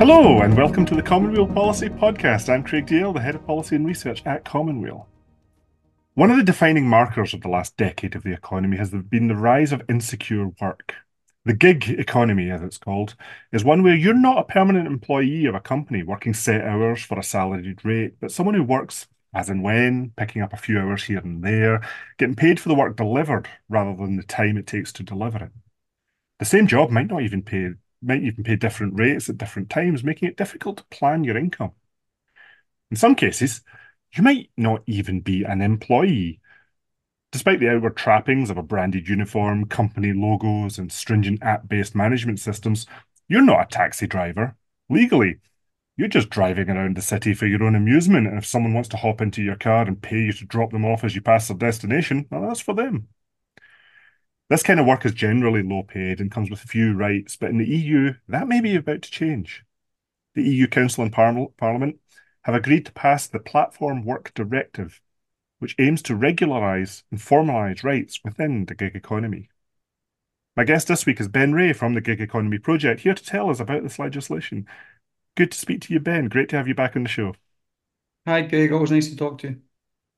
Hello, and welcome to the Commonweal Policy Podcast. I'm Craig Dale, the Head of Policy and Research at Commonweal. One of the defining markers of the last decade of the economy has been the rise of insecure work. The gig economy, as it's called, is one where you're not a permanent employee of a company working set hours for a salaried rate, but someone who works as and when, picking up a few hours here and there, getting paid for the work delivered rather than the time it takes to deliver it. The same job might even pay different rates at different times, making it difficult to plan your income. In some cases, you might not even be an employee. Despite the outward trappings of a branded uniform, company logos, and stringent app-based management systems, you're not a taxi driver. Legally, you're just driving around the city for your own amusement, and if someone wants to hop into your car and pay you to drop them off as you pass their destination, well, that's for them. This kind of work is generally low paid and comes with few rights, but in the EU, that may be about to change. The EU Council and Parliament have agreed to pass the Platform Work Directive, which aims to regularise and formalise rights within the gig economy. My guest this week is Ben Ray from the Gig Economy Project, here to tell us about this legislation. Good to speak to you, Ben. Great to have you back on the show. Hi, Greg. Always nice to talk to you.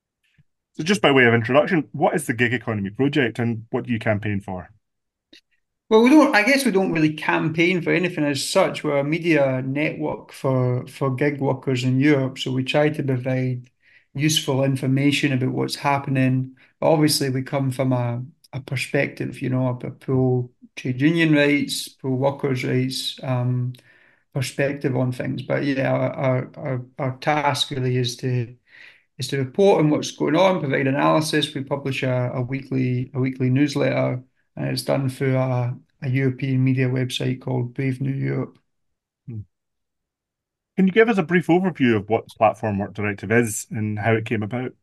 So, just by way of introduction, what is the Gig Economy Project and what do you campaign for? Well, I guess we don't really campaign for anything as such. We're a media network for gig workers in Europe. So we try to provide useful information about what's happening. Obviously, we come from a perspective, a pro trade union rights, pro workers' rights perspective on things. But yeah, our task really is to report on what's going on, provide analysis. We publish a weekly newsletter, and it's done through a European media website called Brave New Europe. Hmm. Can you give us a brief overview of what the Platform Work Directive is and how it came about?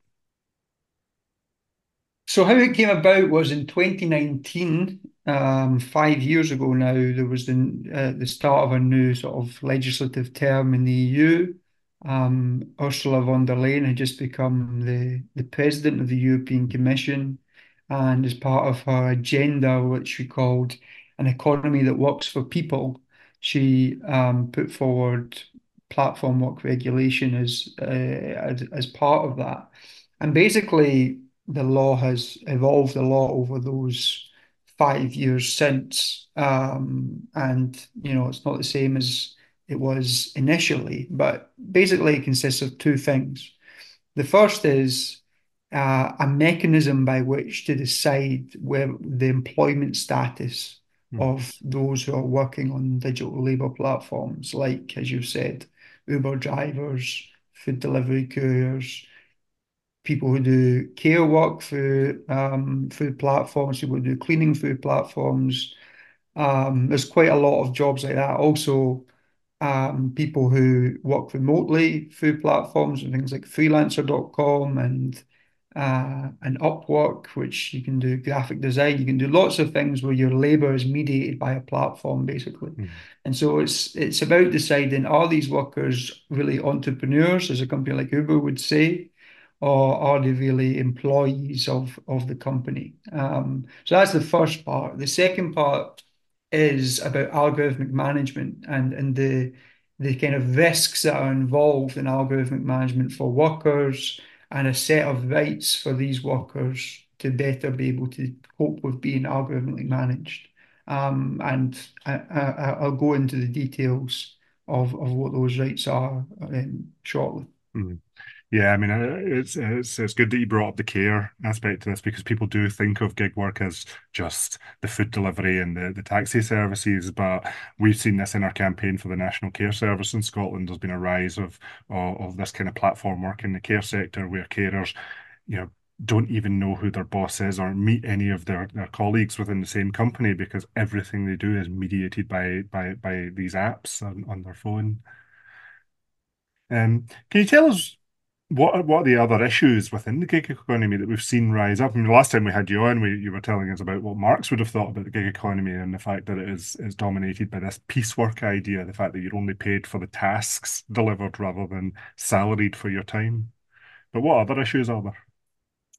So how it came about was in 2019, 5 years ago now, there was the start of a new sort of legislative term in the EU. Ursula von der Leyen had just become the president of the European Commission, and as part of her agenda, which she called an economy that works for people, she put forward platform work regulation as part of that. And basically, the law has evolved a lot over those 5 years since. And, it's not the same as it was initially, but basically it consists of two things. The first is a mechanism by which to decide where the employment status Hmm. of those who are working on digital labor platforms, like, as you said, Uber drivers, food delivery couriers, people who do care work for food platforms, people who do cleaning food platforms. There's quite a lot of jobs like that. Also, people who work remotely, food platforms and things like freelancer.com and Upwork, which you can do graphic design. You can do lots of things where your labor is mediated by a platform, basically. Hmm. And so it's about deciding, are these workers really entrepreneurs, as a company like Uber would say, or are they really employees of the company? So that's the first part. The second part is about algorithmic management and the kind of risks that are involved in algorithmic management for workers and a set of rights for these workers to better be able to cope with being algorithmically managed. And I'll go into the details of what those rights are shortly. Hmm. Yeah, I mean, it's good that you brought up the care aspect to this because people do think of gig work as just the food delivery and the taxi services, but we've seen this in our campaign for the National Care Service in Scotland. There's been a rise of this kind of platform work in the care sector where carers, you know, don't even know who their boss is or meet any of their colleagues within the same company because everything they do is mediated by these apps on their phone. Can you tell us what are the other issues within the gig economy that we've seen rise up? I mean, the last time we had you on, you were telling us about what Marx would have thought about the gig economy and the fact that it is dominated by this piecework idea, the fact that you're only paid for the tasks delivered rather than salaried for your time. But what other issues are there?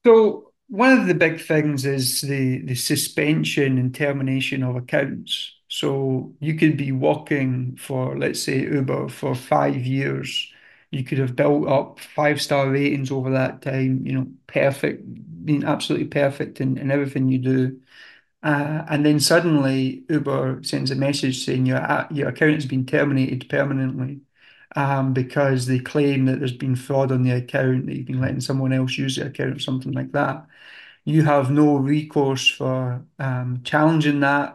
So one of the big things is the suspension and termination of accounts. So you could be working for, let's say, Uber for 5 years. You could have built up five-star ratings over that time, perfect, being absolutely perfect in everything you do. And then suddenly Uber sends a message saying your account has been terminated permanently, because they claim that there's been fraud on the account, that you've been letting someone else use the account or something like that. You have no recourse for challenging that.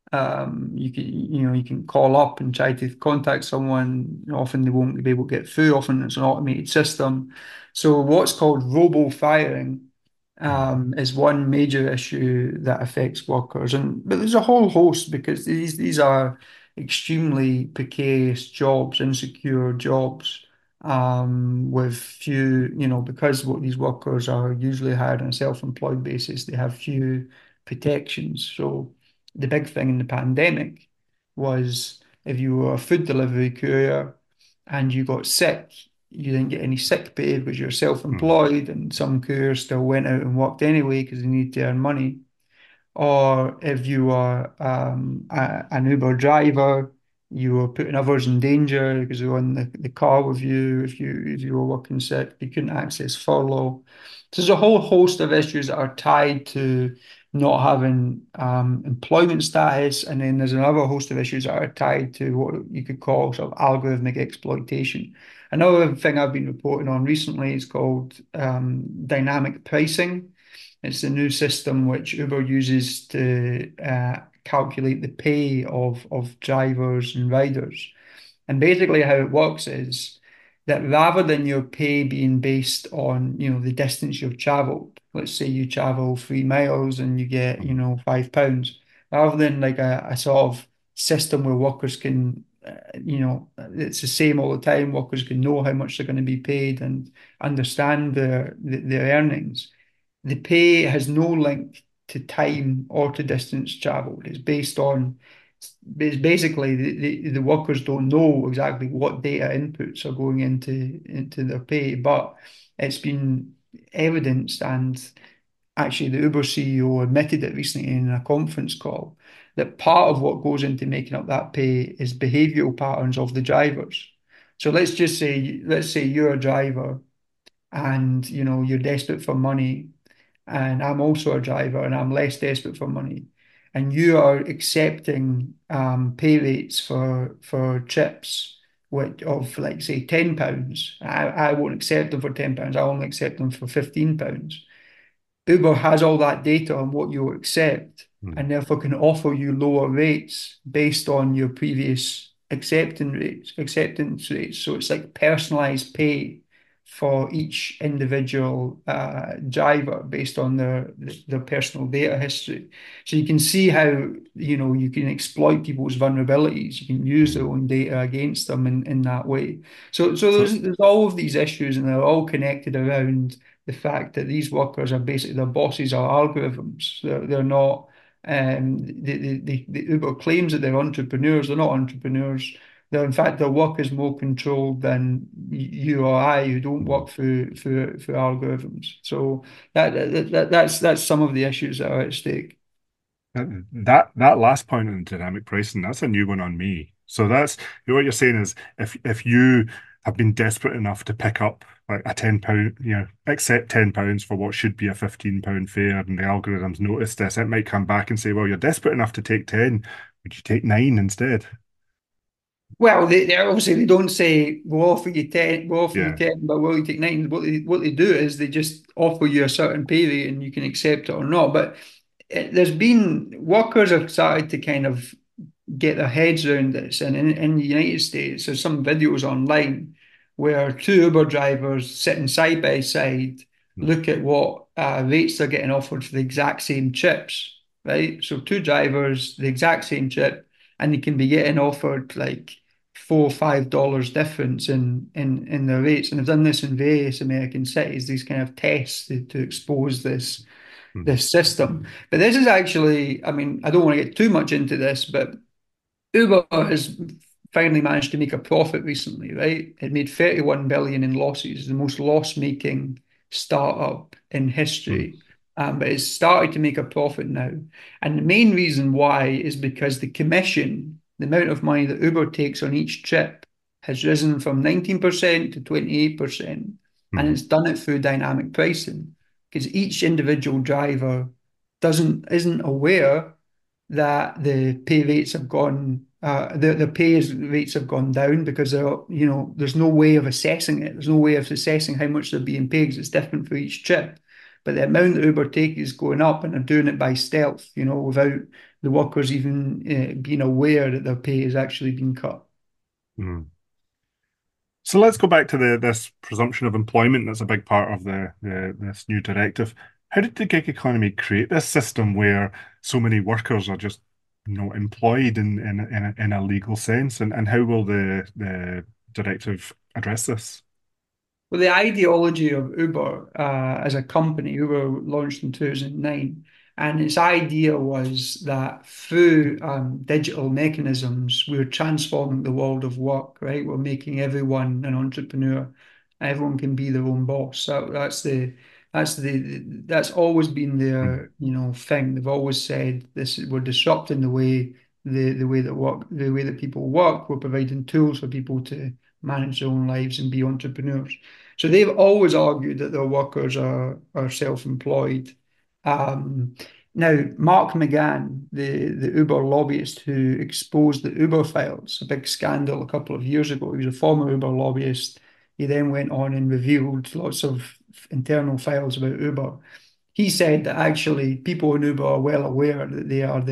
You can call up and try to contact someone. Often they won't be able to get through. Often it's an automated system. So what's called robo firing is one major issue that affects workers, but there's a whole host because these are extremely precarious jobs, insecure jobs, with few, because what these workers are usually hired on a self-employed basis, they have few protections. So the big thing in the pandemic was if you were a food delivery courier and you got sick, you didn't get any sick pay because you're Mm. self-employed, and some couriers still went out and worked anyway because they need to earn money. Or if you are an Uber driver, you were putting others in danger because they were on the car with you. If you were working sick, you couldn't access furlough. So there's a whole host of issues that are tied to not having employment status, and then there's another host of issues that are tied to what you could call sort of algorithmic exploitation. Another thing I've been reporting on recently is called dynamic pricing. It's the new system which Uber uses to calculate the pay of drivers and riders. And basically, how it works is that rather than your pay being based on, the distance you've traveled, let's say you travel 3 miles and you get, Mm. £5, rather than like a sort of system where workers can, it's the same all the time, workers can know how much they're going to be paid and understand their earnings. The pay has no link to time or to distance traveled. It's basically the workers don't know exactly what data inputs are going into their pay, but it's been evidenced, and actually the Uber CEO admitted it recently in a conference call, that part of what goes into making up that pay is behavioral patterns of the drivers. So let's say you're a driver and you're desperate for money, and I'm also a driver and I'm less desperate for money, and you are accepting pay rates for trips of, like, say, £10. I won't accept them for £10. I only accept them for £15. Uber has all that data on what you accept, Mm. and therefore can offer you lower rates based on your previous acceptance rates. So it's like personalized pay for each individual driver based on their personal data history. So you can see how you can exploit people's vulnerabilities. You can use their Mm. own data against them in that way. So So, there's all of these issues, and they're all connected around the fact that these workers are basically, their bosses are algorithms. They're not. The Uber claims that they're entrepreneurs. They're not entrepreneurs. In fact, their work is more controlled than you or I, who don't mm. work through algorithms. So that's some of the issues that are at stake. That last point on dynamic pricing, that's a new one on me. So that's what you're saying is if you have been desperate enough to pick up like a £10, accept £10 for what should be a £15 fare, and the algorithms notice this, it might come back and say, well, you're desperate enough to take 10. Would you take nine instead? Well, they obviously they don't say we'll offer you 10, we'll offer you Yeah. 10, but will you take nine? What they do is they just offer you a certain pay rate and you can accept it or not. But there's been workers have started to kind of get their heads around this. And in the United States, there's some videos online where two Uber drivers sitting side by side Mm. look at what rates they're getting offered for the exact same trips, right? So two drivers, the exact same trip, and they can be getting offered like $4 or $5 difference in their rates. And they've done this in various American cities, these kind of tests to expose Mm. this system. But this is actually, I mean, I don't want to get too much into this, but Uber has finally managed to make a profit recently, right? It made 31 billion in losses, the most loss-making startup in Mm. history. but it's started to make a profit now. And the main reason why is because the commission, the amount of money that Uber takes on each trip, has risen from 19% to 28%. And Mhm. it's done it through dynamic pricing because each individual driver isn't aware that the pay rates have gone the rates have gone down because there's no way of assessing it. There's no way of assessing how much they're being paid because it's different for each trip. But the amount that Uber take is going up, and they're doing it by stealth, without the workers even being aware that their pay is actually being cut. Mhm. So let's go back to this presumption of employment that's a big part of this new directive. How did the gig economy create this system where so many workers are just employed in a legal sense, and how will the directive address this? Well, the ideology of Uber as a company, Uber launched in 2009, and its idea was that through digital mechanisms, we're transforming the world of work, right? We're making everyone an entrepreneur. Everyone can be their own boss. That's always been Mm, their, thing. They've always said this, we're disrupting the way that people work. We're providing tools for people to manage their own lives and be entrepreneurs. So they've always argued that their workers are self-employed. Um, Now, Mark McGann, the Uber lobbyist who exposed the Uber files, a big scandal a couple of years ago, he was a former Uber lobbyist. He then went on and revealed lots of internal files about Uber. He said that actually people in Uber are well aware that they are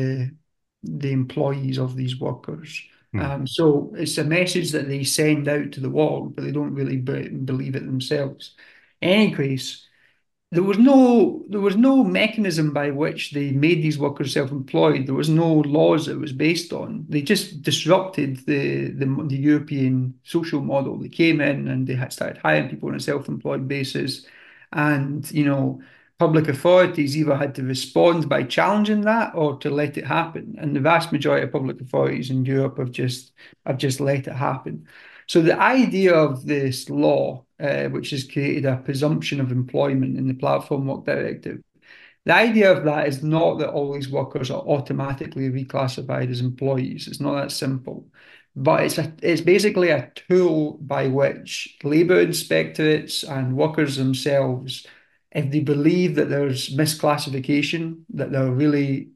the employees of these workers. mm, So it's a message that they send out to the world, but they don't really believe it themselves. In any case, there was no mechanism by which they made these workers self-employed. There was no laws it was based on. They just disrupted the European social model. They came in and they had started hiring people on a self-employed basis, and public authorities either had to respond by challenging that or to let it happen. And the vast majority of public authorities in Europe have just let it happen. So the idea of this law, which has created a presumption of employment in the Platform Work Directive, the idea of that is not that all these workers are automatically reclassified as employees. It's not that simple. But it's basically a tool by which labour inspectorates and workers themselves, if they believe that there's misclassification, that they're really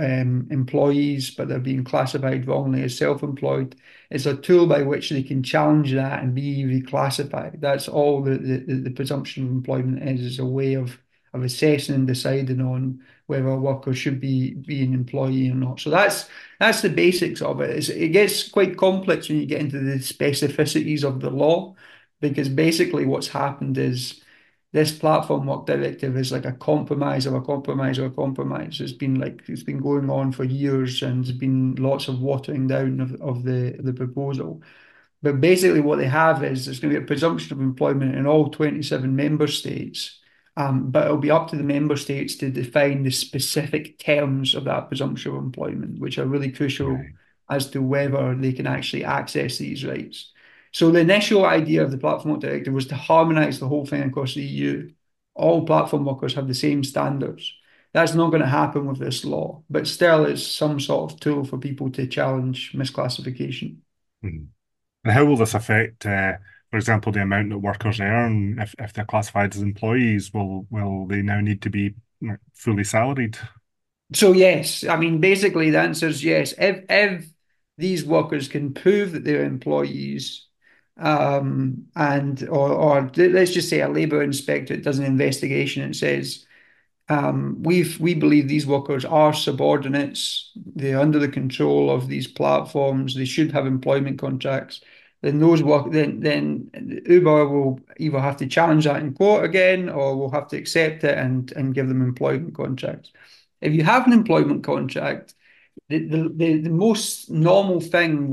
employees, but they're being classified wrongly as self-employed, it's a tool by which they can challenge that and be reclassified. That's all the presumption of employment is a way of assessing and deciding on whether a worker should be an employee or not. So that's the basics of it. It gets quite complex when you get into the specificities of the law, because basically what's happened is this platform work directive is like a compromise of a compromise of a compromise. It's been going on for years, and there's been lots of watering down of the proposal. But basically, what they have is there's going to be a presumption of employment in all 27 member states. But it'll be up to the member states to define the specific terms of that presumption of employment, which are really crucial right. as to whether they can actually access these rights. So the initial idea of the Platform Work Directive was to harmonise the whole thing across the EU. All platform workers have the same standards. That's not going to happen with this law, but still it's some sort of tool for people to challenge misclassification. Mhm. And how will this affect, for example, the amount that workers earn if they're classified as employees? Will they now need to be fully salaried? So yes, I mean basically the answer is yes. If these workers can prove that they're employees, and or let's just say a labour inspector does an investigation and says we believe these workers are subordinates. They're under the control of these platforms. They should have employment contracts. Then Uber will either have to challenge that in court again, or will have to accept it and give them employment contracts. If you have an employment contract, the most normal thing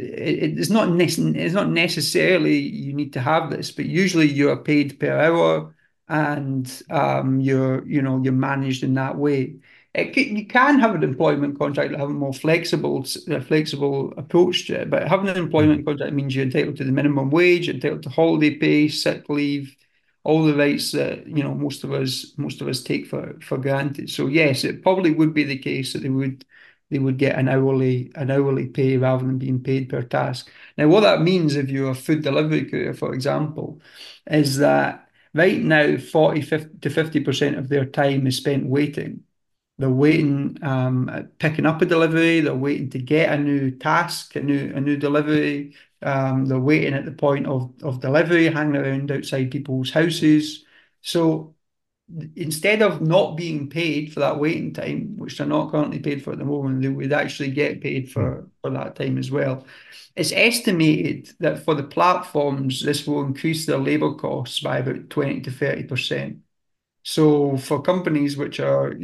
it's not necessarily you need to have this, but usually you are paid per hour, and you're managed in that way. You can have an employment contract that have a more flexible approach to it, but having an Mhm. employment contract means you're entitled to the minimum wage, you're entitled to holiday pay, sick leave, all the rights that most of us take for granted. So yes, it probably would be the case that they would get an hourly pay rather than being paid per task. Now, what that means if you're a food delivery courier, for example, is that right now 50 to 50% of their time is spent waiting. They're waiting, picking up a delivery. They're waiting to get a new task, a new delivery. They're waiting at the point of delivery, hanging around outside people's houses. So instead of not being paid for that waiting time, which they're not currently paid for at the moment, they would actually get paid Hmm. for that time as well. It's estimated that for the platforms, this will increase their labor costs by about 20 to 30%. So for companies which are,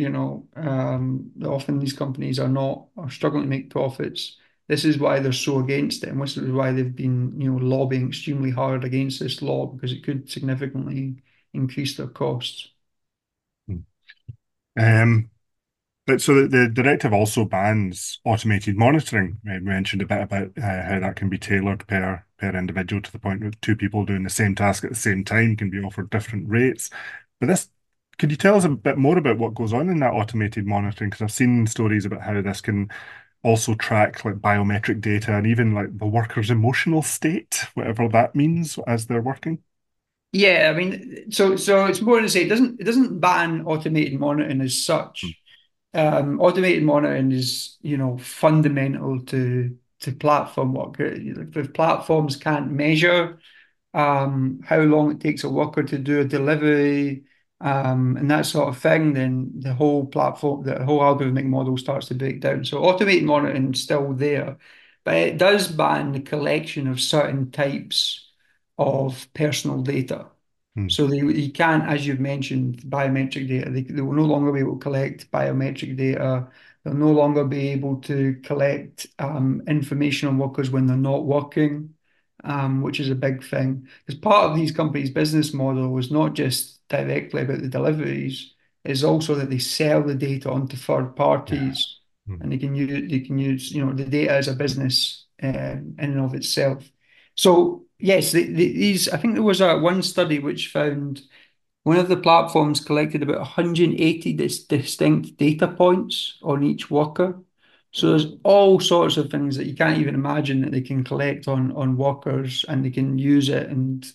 often these companies are struggling to make profits. This is why they're so against it, and this is why they've been, lobbying extremely hard against this law because it could significantly increase their costs. Hmm. Um, but so the directive also bans automated monitoring. We mentioned a bit about how that can be tailored per individual to the point that two people doing the same task at the same time can be offered different rates. But could you tell us a bit more about what goes on in that automated monitoring? Because I've seen stories about how this can also track like biometric data and even like the worker's emotional state, whatever that means as they're working. Yeah, I mean, so it's more to say it doesn't ban automated monitoring as Hmm. such. Automated monitoring is, fundamental to platform work. If platforms can't measure how long it takes a worker to do a delivery, and that sort of thing, then the whole algorithmic model starts to break down. So automated monitoring is still there, but it does ban the collection of certain types of personal data. Hmm. So you can't, as you've mentioned, biometric data. They will no longer be able to collect biometric data. They'll no longer be able to collect information on workers when they're not working, which is a big thing. Because part of these companies' business model is not just directly about the deliveries, it's also that they sell the data onto third Yeah. parties, Hmm. and they can use the data as a business in and of itself. So yes, these I think there was one study which found one of the platforms collected about 180 distinct data points on each worker. So there's all sorts of things that you can't even imagine that they can collect on workers, and they can use it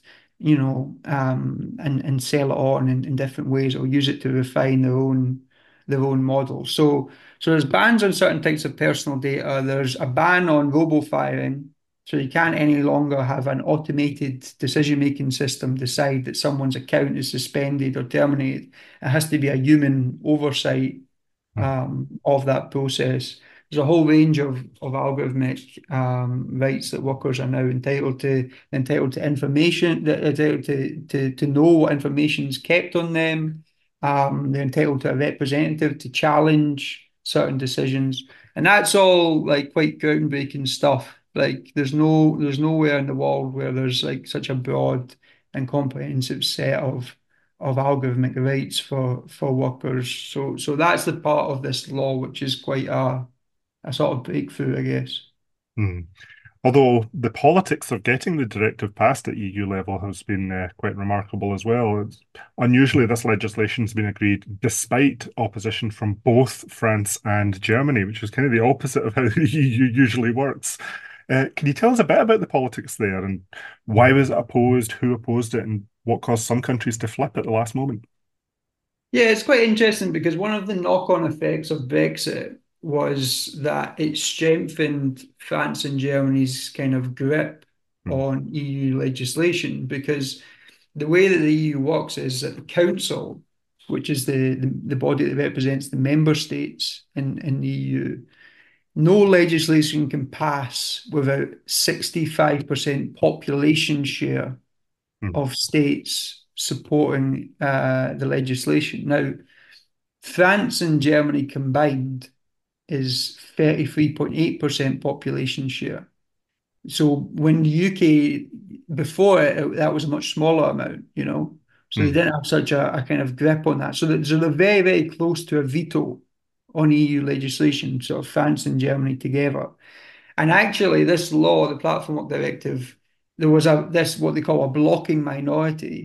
and sell it on in different ways, or use it to refine their own model. So there's bans on certain types of personal data. There's a ban on robo-firing. So you can't any longer have an automated decision-making system decide that someone's account is suspended or terminated. It has to be a human oversight Hmm. of that process. There's a whole range of algorithmic rights that workers are now entitled to information, they're entitled to know what information is kept on them. They're entitled to a representative to challenge certain decisions. And that's all like quite groundbreaking stuff. Like there's nowhere in the world where there's like such a broad and comprehensive set of algorithmic rights for workers. So that's the part of this law which is quite a sort of breakthrough, I guess. Hmm. Although the politics of getting the directive passed at EU level has been quite remarkable as well. Unusually, this legislation has been agreed despite opposition from both France and Germany, which is kind of the opposite of how the EU usually works. Can you tell us a bit about the politics there and why was it opposed, who opposed it, and what caused some countries to flip at the last moment? Yeah, it's quite interesting because one of the knock-on effects of Brexit was that it strengthened France and Germany's kind of grip Hmm. on EU legislation, because the way that the EU works is that the Council, which is the body that represents the member states in the EU, no legislation can pass without 65% population share Hmm. of states supporting the legislation. Now, France and Germany combined is 33.8% population share. So when the UK, before that was a much smaller amount. So they Hmm. didn't have such a kind of grip on that. So they're very, very close to a veto on EU legislation, sort of France and Germany together. And actually, this law, the Platform Work Directive, there was this what they call a blocking minority,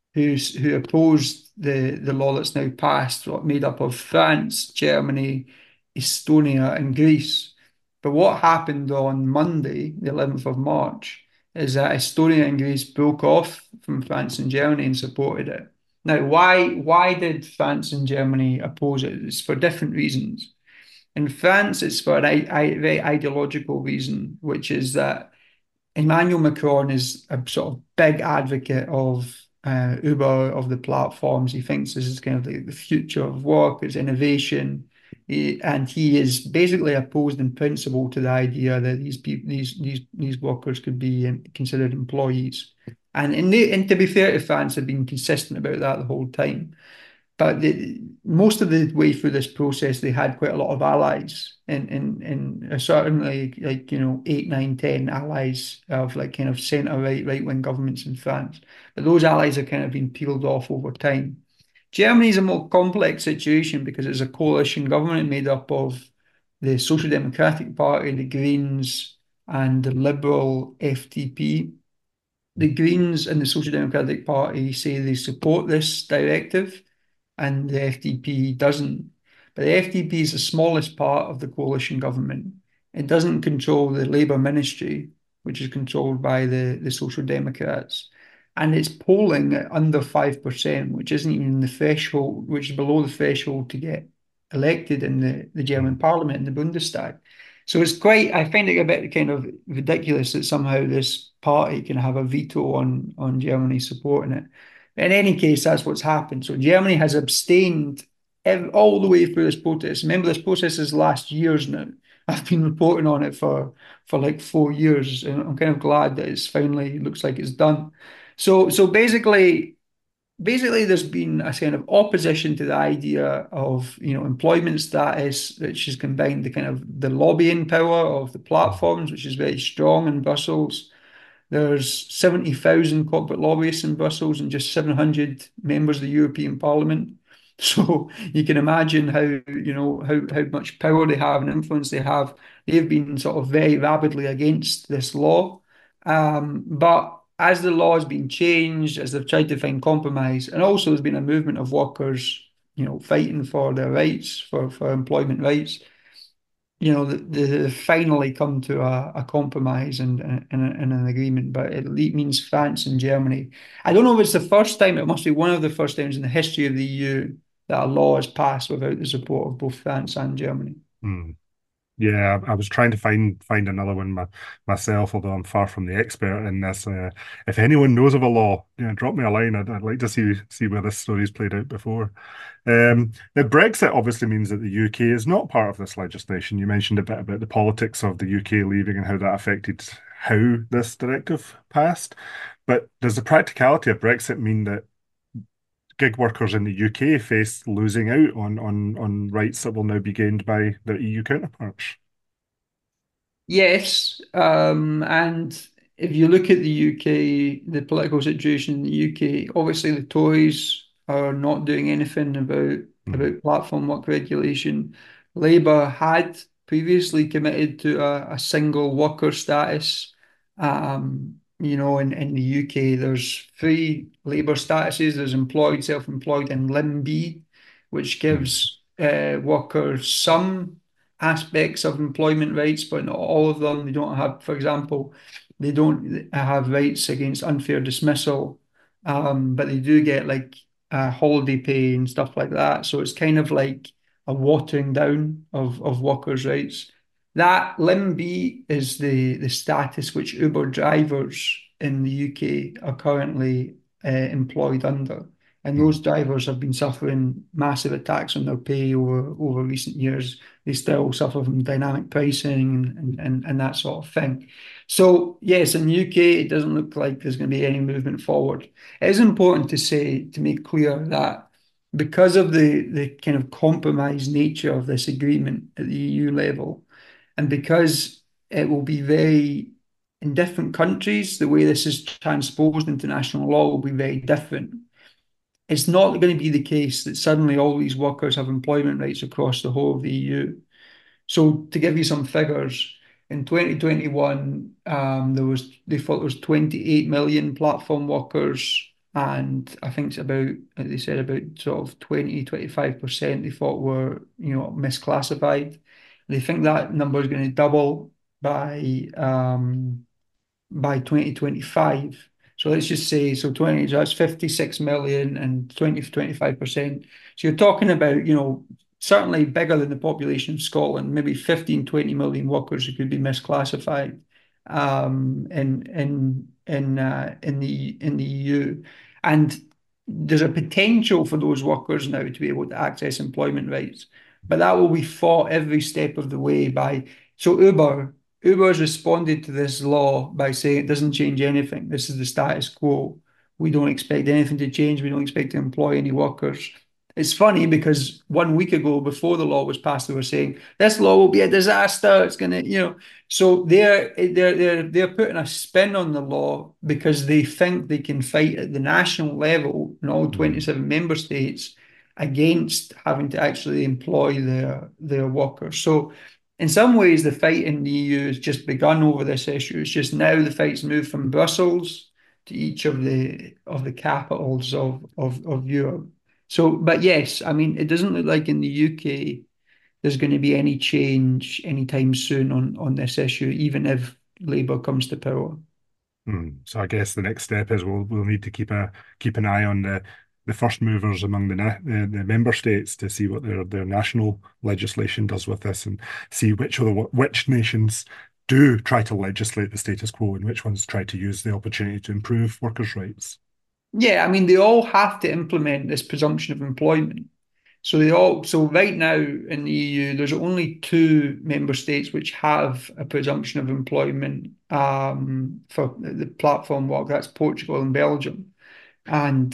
who opposed the law that's now passed, made up of France, Germany, Estonia, and Greece. But what happened on Monday, the 11th of March, is that Estonia and Greece broke off from France and Germany and supported it. Now, why did France and Germany oppose it? It's for different reasons. In France, it's for a very ideological reason, which is that Emmanuel Macron is a sort of big advocate of Uber, of the platforms. He thinks this is kind of the future of work, it's innovation. And he is basically opposed in principle to the idea that these people, these workers could be considered employees. And to be fair to France, have been consistent about that the whole time. But most of the way through this process, they had quite a lot of allies, and certainly like 8, 9, 10 allies of like kind of centre right wing governments in France. But those allies have kind of been peeled off over time. Germany is a more complex situation because it's a coalition government made up of the Social Democratic Party, the Greens, and the Liberal FDP. The Greens and the Social Democratic Party say they support this directive and the FDP doesn't. But the FDP is the smallest part of the coalition government. It doesn't control the Labour ministry, which is controlled by the Social Democrats. And it's polling at under 5%, which isn't even the threshold, which is below the threshold to get elected in the German Mm. parliament, in the Bundestag. So it's quite, I find it a bit kind of ridiculous that somehow this party can have a veto on Germany supporting it. In any case, that's what's happened. So Germany has abstained all the way through this protest. Remember, this protest is last year's now. I've been reporting on it for like 4 years, and I'm kind of glad that it's finally looks like it's done. So basically there's been a kind of opposition to the idea of employment status, which has combined the kind of the lobbying power of the platforms, which is very strong in Brussels. There's 70,000 corporate lobbyists in Brussels and just 700 members of the European Parliament. So you can imagine how much power they have and influence they have. They've been sort of very rabidly against this law. But as the law has been changed, as they've tried to find compromise, and also there's been a movement of workers, fighting for their rights, for employment rights, they finally come to a compromise and an agreement, but it means France and Germany. I don't know if it's the first time, it must be one of the first times in the history of the EU that a law is passed without the support of both France and Germany. Mm. Yeah, I was trying to find another one myself, although I'm far from the expert in this. If anyone knows of a law, drop me a line. I'd like to see where this story's played out before. Now, Brexit obviously means that the UK is not part of this legislation. You mentioned a bit about the politics of the UK leaving and how that affected how this directive passed. But does the practicality of Brexit mean that gig workers in the UK face losing out on rights that will now be gained by their EU counterparts? Yes, and if you look at the UK, the political situation in the UK, obviously the Tories are not doing anything Mm. about platform work regulation. Labour had previously committed to a single worker status. In the UK, there's three Labour statuses. There's employed, self-employed, and Limb B, which Mm. gives workers some aspects of employment rights, but not all of them. They don't have, for example, they don't have rights against unfair dismissal, but they do get like holiday pay and stuff like that. So it's kind of like a watering down of workers' rights. That Limb B is the status which Uber drivers in the UK are currently employed under. And Mm. those drivers have been suffering massive attacks on their pay over recent years. They still suffer from dynamic pricing and that sort of thing. So yes, in the UK, it doesn't look like there's going to be any movement forward. It is important to make clear that because of the kind of compromise nature of this agreement at the EU level, and because it will be very, in different countries, the way this is transposed into national law will be very different. It's not going to be the case that suddenly all these workers have employment rights across the whole of the EU. So to give you some figures, in 2021, they thought there was 28 million platform workers and I think it's about, they said about sort of 20-25% they thought were, misclassified. They think that number is going to double by 2025. So let's just say, so 20, so that's 56 million and 20 to 25%. So you're talking about, certainly bigger than the population of Scotland, maybe 15, 20 million workers who could be misclassified in the EU. And there's a potential for those workers now to be able to access employment rights, but that will be fought every step of the way by, so Uber has responded to this law by saying it doesn't change anything. This is the status quo. We don't expect anything to change. We don't expect to employ any workers. It's funny because 1 week ago, before the law was passed, they were saying this law will be a disaster. It's gonna, so they're putting a spin on the law because they think they can fight at the national level in all Mm. 27 member states against having to actually employ their workers. So in some ways, the fight in the EU has just begun over this issue. It's just now the fight's moved from Brussels to each of the capitals of Europe. So, but yes, I mean, it doesn't look like in the UK there's going to be any change anytime soon on this issue, even if Labour comes to power. So I guess the next step is we'll need to keep an eye on the first movers among the member states to see what their national legislation does with this, and see which nations do try to legislate the status quo and which ones try to use the opportunity to improve workers' rights. Yeah, I mean, they all have to implement this presumption of employment. So right now in the EU, there's only two member states which have a presumption of employment for the platform work. That's Portugal and Belgium. And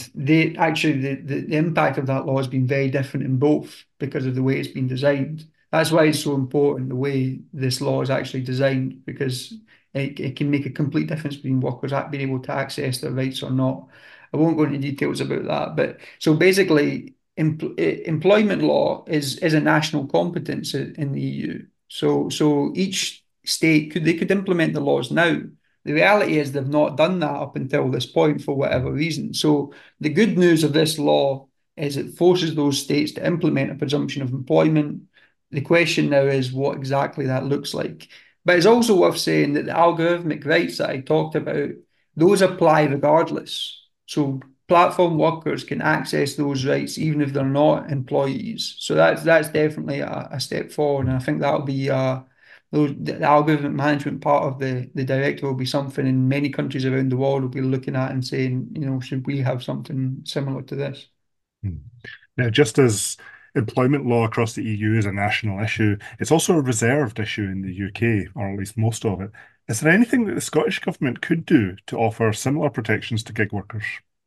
the impact of that law has been very different in both because of the way it's been designed. That's why it's so important the way this law is actually designed, because it can make a complete difference between workers being able to access their rights or not. I won't go into details about that, but so basically, employment law is a national competence in the EU. So each state could implement the laws now. The reality is they've not done that up until this point for whatever reason. So the good news of this law is it forces those states to implement a presumption of employment. The question now is what exactly that looks like. But it's also worth saying that the algorithmic rights that I talked about, those apply regardless. So platform workers can access those rights even if they're not employees. So that's definitely a step forward, and I think that'll be the algorithmic management part of the directive will be something in many countries around the world will be looking at and saying, should we have something similar to this? Hmm. Now, just as employment law across the EU is a national issue, it's also a reserved issue in the UK, or at least most of it. Is there anything that the Scottish Government could do to offer similar protections to gig workers?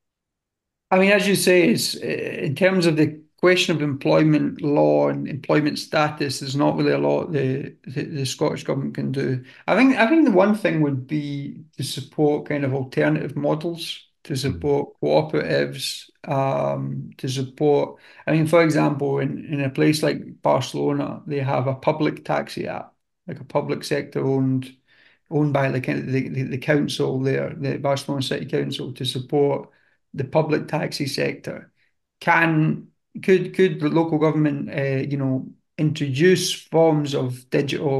I mean, as you say, it's in terms of the question of employment law and employment status, there's not really a lot the Scottish government can do. I think the one thing would be to support kind of alternative models, to Mm. support cooperatives, to support. I mean, for example, in a place like Barcelona, they have a public taxi app, like a public sector owned by the council there, the Barcelona City Council, to support the public taxi sector. Can could the local government, introduce forms of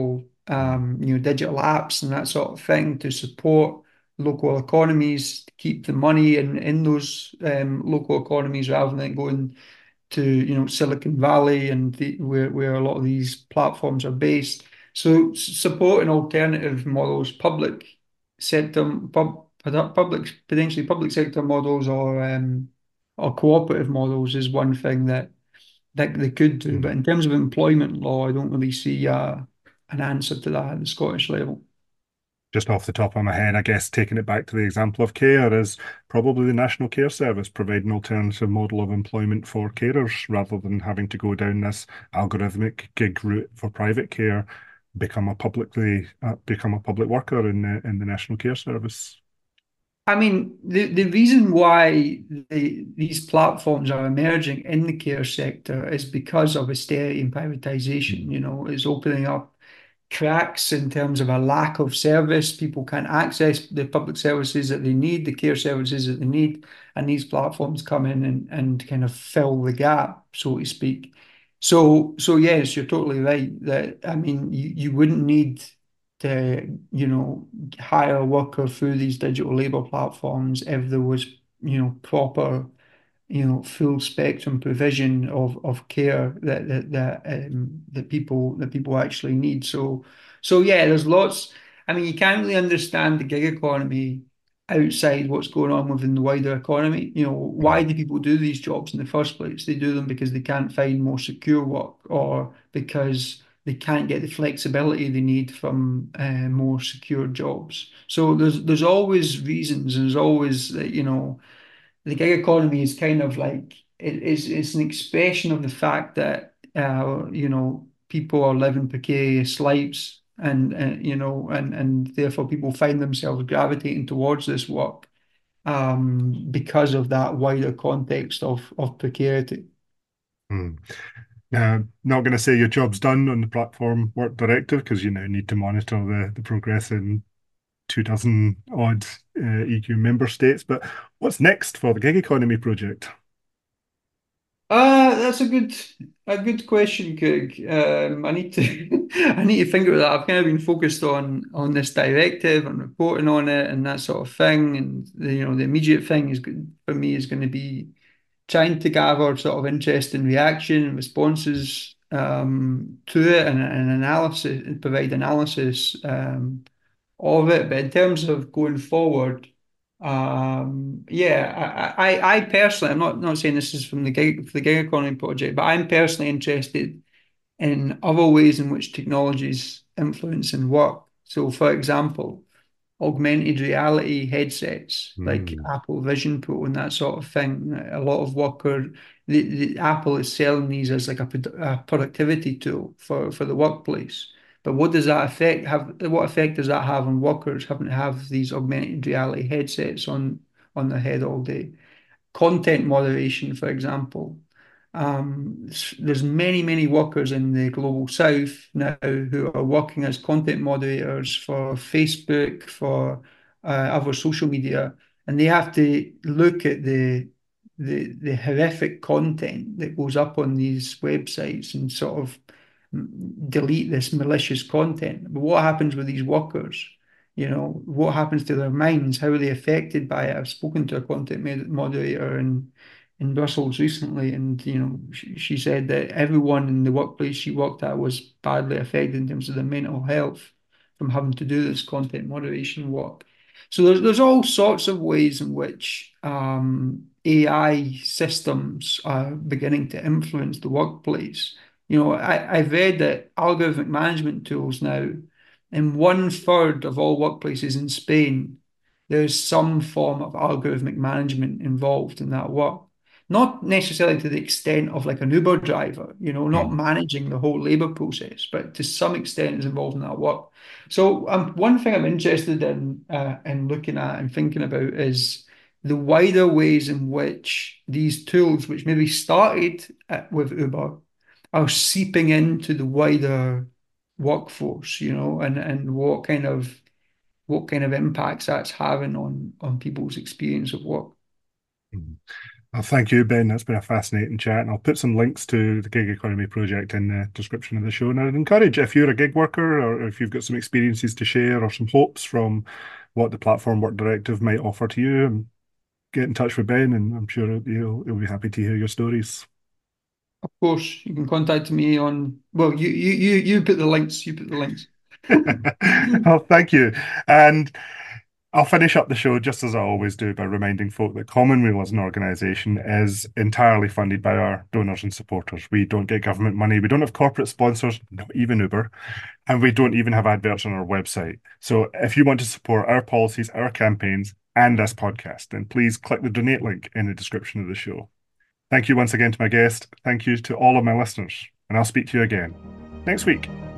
digital apps and that sort of thing to support local economies, to keep the money in those local economies rather than going to Silicon Valley and where a lot of these platforms are based. So supporting alternative models, potentially public sector models or cooperative models is one thing that they could do. But Mm. in terms of employment law, I don't really see an answer to that at the Scottish level. Just off the top of my head, I guess taking it back to the example of care is probably the National Care Service provide an alternative model of employment for carers rather than having to go down this algorithmic gig route for private care, become a public worker in the National Care Service. I mean, the reason why these platforms are emerging in the care sector is because of austerity and privatization. Mm. It's opening up cracks in terms of a lack of service. People can't access the public services that they need, the care services that they need, and these platforms come in and kind of fill the gap, so to speak. So yes, you're totally right that I mean you wouldn't need to, hire a worker through these digital labor platforms if there was, proper full spectrum provision of care that people actually need. So yeah, there's lots. I mean, you can't really understand the gig economy outside what's going on within the wider economy. Why do people do these jobs in the first place? They do them because they can't find more secure work or because they can't get the flexibility they need from more secure jobs. So there's always reasons, and there's always the gig economy is kind of like it's an expression of the fact that people are living precarious lives and therefore people find themselves gravitating towards this work because of that wider context of precarity. Hmm. Not going to say your job's done on the platform work directive because you now need to monitor the progress in 2 dozen odd EQ member states. But what's next for the gig economy project? That's a good question, Craig. I need to I need to think about that. I've kind of been focused on this directive and reporting on it and that sort of thing. And the immediate thing is for me is going to be trying to gather sort of interest and reaction and responses to it and analysis and provide analysis of it. But in terms of going forward, yeah, I personally, I'm not saying this is from the gig economy project, but I'm personally interested in other ways in which technologies influence and work. So, for example, augmented reality headsets like Hmm. Apple Vision Pro and that sort of thing. A lot of the Apple is selling these as like a productivity tool for the workplace. But what does that affect have? What effect does that have on workers having to have these augmented reality headsets on their head all day? Content moderation, for example. There's many workers in the global south now who are working as content moderators for Facebook, for other social media, and they have to look at the horrific content that goes up on these websites and sort of delete this malicious content. But what happens with these workers? What happens to their minds? How are they affected by it? I've spoken to a content moderator in Brussels recently, and she said that everyone in the workplace she worked at was badly affected in terms of their mental health from having to do this content moderation work. So there's all sorts of ways in which AI systems are beginning to influence the workplace. I've read that algorithmic management tools now, in one third of all workplaces in Spain, there's some form of algorithmic management involved in that work. Not necessarily to the extent of like an Uber driver, not Hmm. managing the whole labor process, but to some extent is involved in that work. So one thing I'm interested in looking at and thinking about is the wider ways in which these tools, which maybe started with Uber, are seeping into the wider workforce, and what kind of impacts that's having on people's experience of work. Hmm. Well, thank you, Ben. That's been a fascinating chat. And I'll put some links to the gig economy project in the description of the show. And I'd encourage if you're a gig worker or if you've got some experiences to share or some hopes from what the Platform Work Directive might offer to you, get in touch with Ben, and I'm sure he'll be happy to hear your stories. Of course, you can contact me on, well, you put the links, you put the links. Well, thank you. And I'll finish up the show just as I always do by reminding folk that Commonweal as an organisation is entirely funded by our donors and supporters. We don't get government money, we don't have corporate sponsors, not even Uber, and we don't even have adverts on our website. So if you want to support our policies, our campaigns, and this podcast, then please click the donate link in the description of the show. Thank you once again to my guest. Thank you to all of my listeners, and I'll speak to you again next week.